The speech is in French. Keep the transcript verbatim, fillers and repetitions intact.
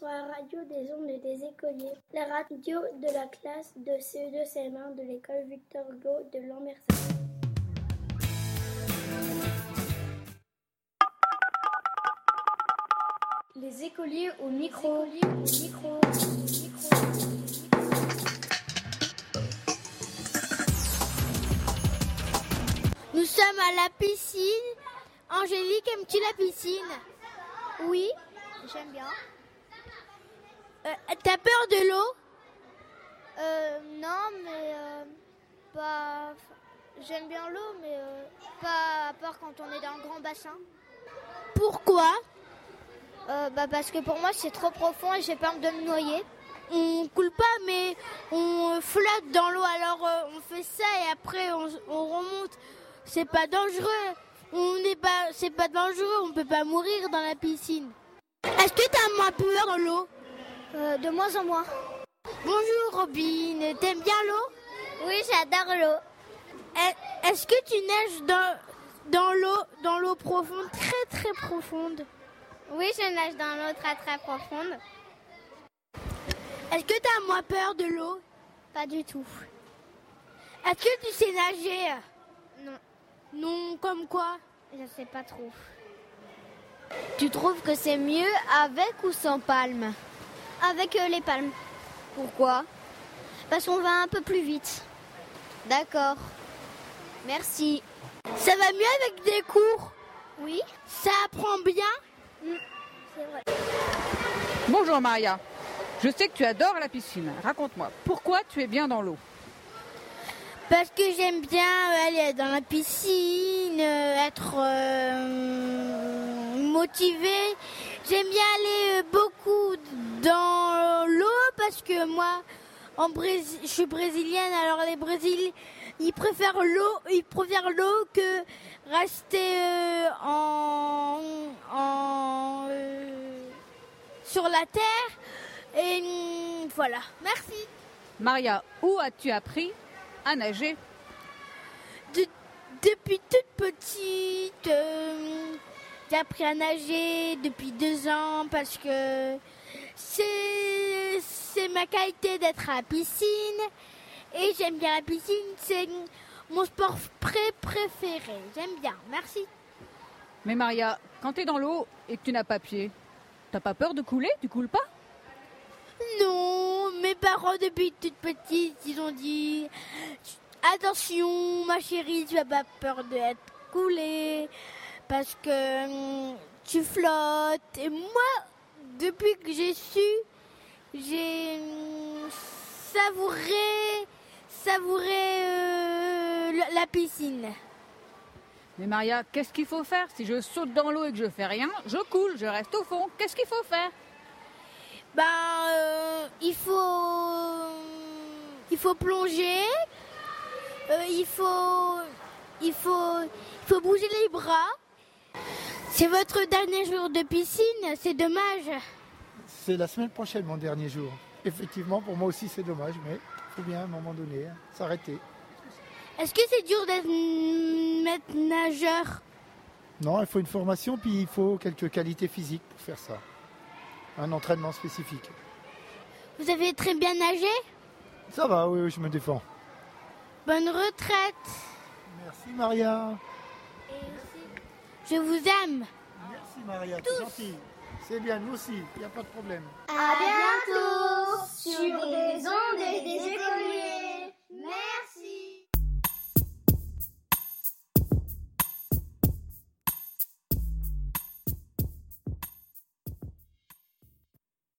sur la radio des ondes des écoliers, la radio de la classe de C E deux C M un de l'école Victor Hugo de Lambersart. Les écoliers au micro. Les écoliers au micro. micro. Nous sommes à la piscine. Angélique, aimes-tu la piscine? Oui, j'aime bien. Euh, t'as peur de l'eau? Euh, non, mais euh, pas... J'aime bien l'eau, mais euh, pas à part quand on est dans un grand bassin. Pourquoi? euh, bah Parce que pour moi, c'est trop profond et j'ai peur de me noyer. On coule pas, mais on flotte dans l'eau. Alors euh, on fait ça et après on, on remonte. C'est pas dangereux. On n'est pas, c'est pas dangereux. On peut pas mourir dans la piscine. Est-ce que t'as moins peur de l'eau? euh, De moins en moins. Bonjour Robin, t'aimes bien l'eau? Oui, j'adore l'eau. Est-ce que tu neiges dans, dans l'eau, dans l'eau profonde, très très profonde? Oui, je nage dans l'eau très très profonde. Est-ce que tu as moins peur de l'eau? Pas du tout. Est-ce que tu sais nager? Non. Non, comme quoi? Je sais pas trop. Tu trouves que c'est mieux avec ou sans palmes? Avec euh, les palmes. Pourquoi? Parce qu'on va un peu plus vite. D'accord. Merci. Ça va mieux avec des cours? Oui. Ça apprend bien? Mmh, c'est vrai. Bonjour Maria. Je sais que tu adores la piscine. Raconte-moi, pourquoi tu es bien dans l'eau? Parce que j'aime bien aller dans la piscine, être euh, motivée. J'aime bien aller beaucoup dans l'eau parce que moi, en Brésil, je suis brésilienne. Alors les Brésiliens, ils préfèrent l'eau, ils préfèrent l'eau que rester euh, en, en euh, sur la terre. Et voilà, merci. Maria, où as-tu appris à nager? De, Depuis toute petite, euh, j'ai appris à nager depuis deux ans parce que c'est, c'est ma qualité d'être à la piscine. Et j'aime bien la piscine, c'est mon sport pré- préféré. J'aime bien, merci. Mais Maria, quand tu es dans l'eau et que tu n'as pas pied, t'as pas peur de couler? Tu coules pas? Non, mes parents depuis toute petite, ils ont dit attention ma chérie, tu n'as pas peur d'être coulée parce que hum, tu flottes. Et moi, depuis que j'ai su, j'ai hum, savouré, savouré euh, la, la piscine. Mais Maria, qu'est-ce qu'il faut faire? Si je saute dans l'eau et que je fais rien, je coule, je reste au fond. Qu'est-ce qu'il faut faire? Ben, euh, il faut, il faut plonger, euh, il faut, il faut, il faut bouger les bras. C'est votre dernier jour de piscine, c'est dommage. C'est la semaine prochaine mon dernier jour. Effectivement, pour moi aussi c'est dommage, mais il faut bien à un moment donné hein, s'arrêter. Est-ce que c'est dur d'être maître nageur? Non, il faut une formation, puis il faut quelques qualités physiques pour faire ça. Un entraînement spécifique. Vous avez très bien nagé? Ça va, oui, oui, je me défends. Bonne retraite. Merci Maria. Je vous aime. Merci Maria, c'est gentil. C'est bien, nous aussi, il n'y a pas de problème. À bientôt sur des